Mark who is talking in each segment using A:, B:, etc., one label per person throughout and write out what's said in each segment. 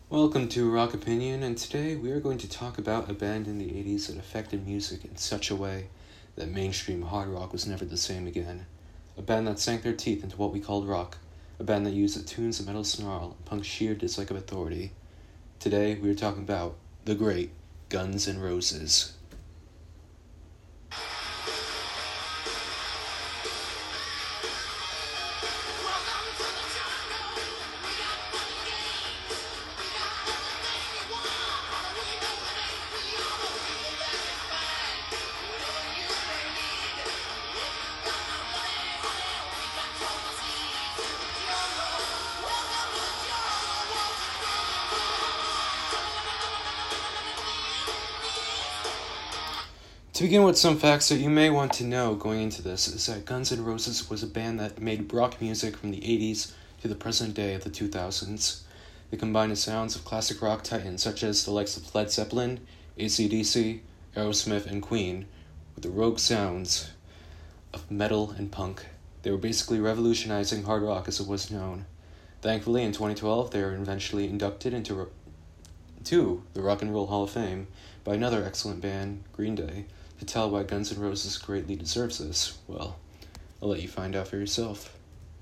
A: Welcome to Rock Opinion, and today we are going to talk about a band in the 80s that affected music in such a way that mainstream hard rock was never the same again. A band that sank their teeth into what we called rock. A band that used the tunes of metal snarl and punk's sheer dislike of authority. Today we are talking about the great Guns N' Roses. To begin with some facts that you may want to know going into this is that Guns N' Roses was a band that made rock music from the 80s to the present day of the 2000s. They combined the sounds of classic rock titans such as the likes of Led Zeppelin, AC/DC, Aerosmith, and Queen, with the rogue sounds of metal and punk. They were basically revolutionizing hard rock as it was known. Thankfully, in 2012, they were eventually inducted into the Rock and Roll Hall of Fame by another excellent band, Green Day. To tell why Guns N' Roses greatly deserves this, well, I'll let you find out for yourself.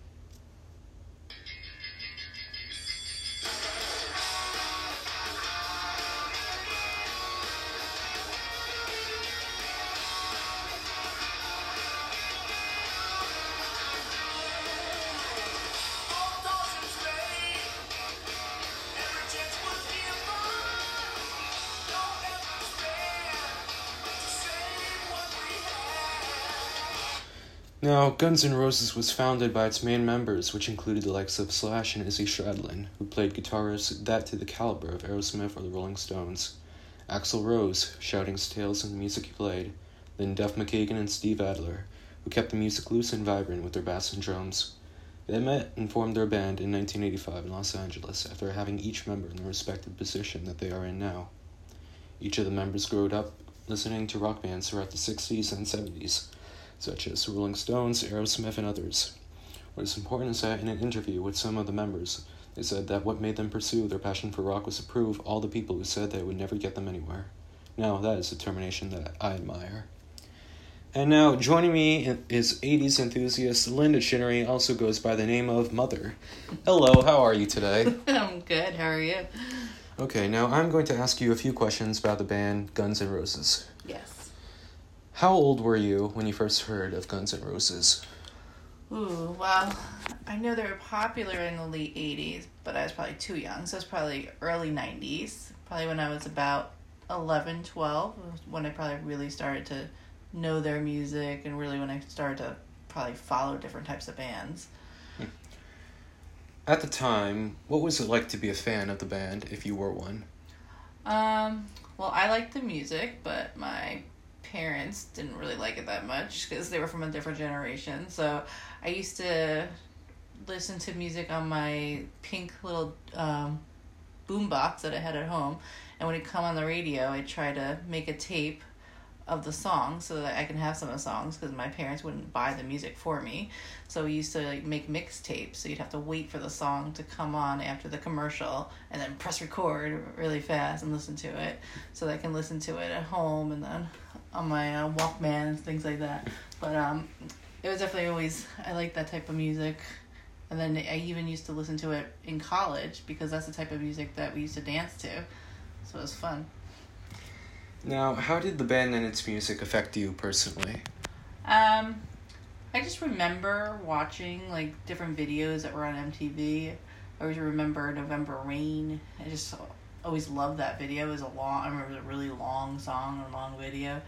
A: Now, Guns N' Roses was founded by its main members, which included the likes of Slash and Izzy Stradlin, who played guitarists that to the caliber of Aerosmith or the Rolling Stones, Axl Rose, shouting tales in the music he played, then Duff McKagan and Steve Adler, who kept the music loose and vibrant with their bass and drums. They met and formed their band in 1985 in Los Angeles after having each member in the respective position that they are in now. Each of the members grew up listening to rock bands throughout the 60s and 70s, such as the Rolling Stones, Aerosmith, and others. What is important is that in an interview with some of the members, they said that what made them pursue their passion for rock was to prove all the people who said they would never get them anywhere. Now, that is determination that I admire. And now, joining me is 80s enthusiast Linda Chinnery, also goes by the name of Mother. Hello, how are you today?
B: I'm good, how are you?
A: Okay, now I'm going to ask you a few questions about the band Guns N' Roses.
B: Yes.
A: How old were you when you first heard of Guns N' Roses?
B: Ooh, well, I know they were popular in the late 80s, but I was probably too young, so it's probably early 90s. Probably when I was about 11, 12, when I probably really started to know their music, and really when I started to probably follow different types of bands.
A: At the time, what was it like to be a fan of the band, if you were one?
B: Well, I liked the music, but my parents didn't really like it that much because they were from a different generation. So I used to listen to music on my pink little boombox that I had at home, and when it come on the radio, I try to make a tape of the songs so that I can have some of the songs because my parents wouldn't buy the music for me. So we used to make mixtapes, so you'd have to wait for the song to come on after the commercial and then press record really fast and listen to it so that I can listen to it at home and then on my Walkman and things like that. But it was definitely always, I liked that type of music. And then I even used to listen to it in college because that's the type of music that we used to dance to. So it was fun.
A: Now, how did the band and its music affect you personally?
B: I just remember watching like different videos that were on MTV. I always remember November Rain. I just always loved that video. I remember it was a really long song and long video.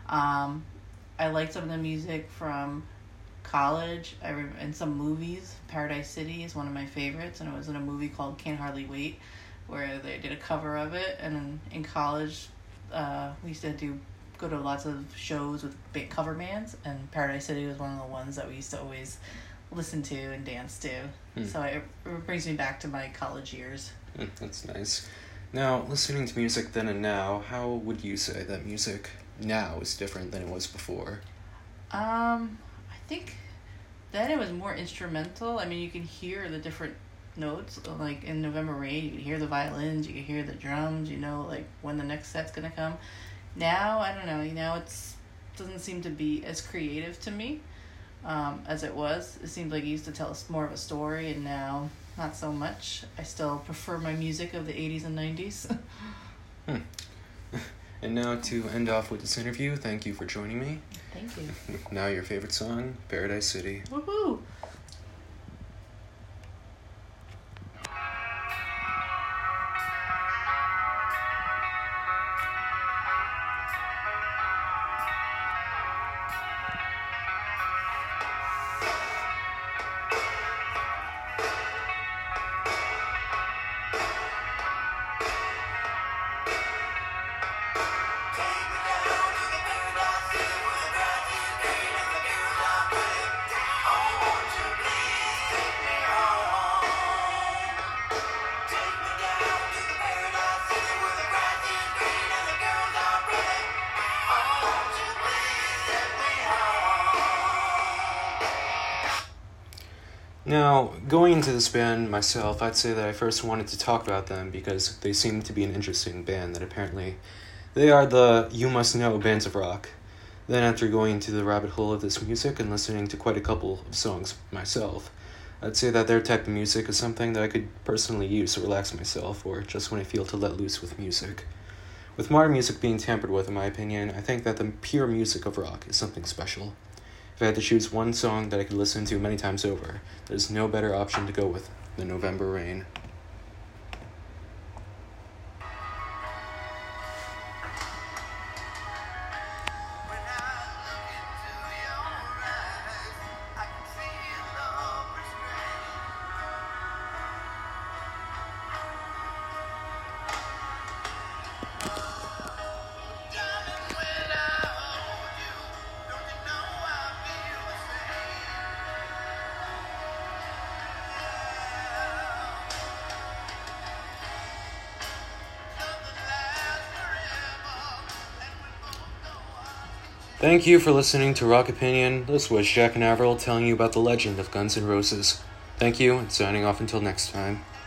B: I liked some of the music from college. In some movies. Paradise City is one of my favorites, and it was in a movie called Can't Hardly Wait, where they did a cover of it. And in college, we used to go to lots of shows with big cover bands, and Paradise City was one of the ones that we used to always listen to and dance to. So it brings me back to my college years.
A: That's nice. Now, listening to music then and now, how would you say that music now is different than it was before?
B: I think then it was more instrumental. I mean, you can hear the different notes. Like in November Rain, you could hear the violins, you could hear the drums, you know, like when the next set's gonna come. Now, I don't know, now it's doesn't seem to be as creative to me as it was. It seemed like it used to tell us more of a story, and now not so much. I still prefer my music of the 80s and 90s.
A: And now to end off with this interview, thank you for joining me.
B: Thank you.
A: Now your favorite song, Paradise City.
B: Woohoo!
A: Now, going into this band myself, I'd say that I first wanted to talk about them because they seem to be an interesting band that apparently they are the you must know bands of rock. Then after going into the rabbit hole of this music and listening to quite a couple of songs myself, I'd say that their type of music is something that I could personally use to relax myself or just when I feel to let loose with music. With modern music being tampered with, in my opinion, I think that the pure music of rock is something special. If I had to choose one song that I could listen to many times over, there's no better option to go with than November Rain. Thank you for listening to Rock Opinion. This was Jack and Avril telling you about the legend of Guns N' Roses. Thank you, and signing off until next time.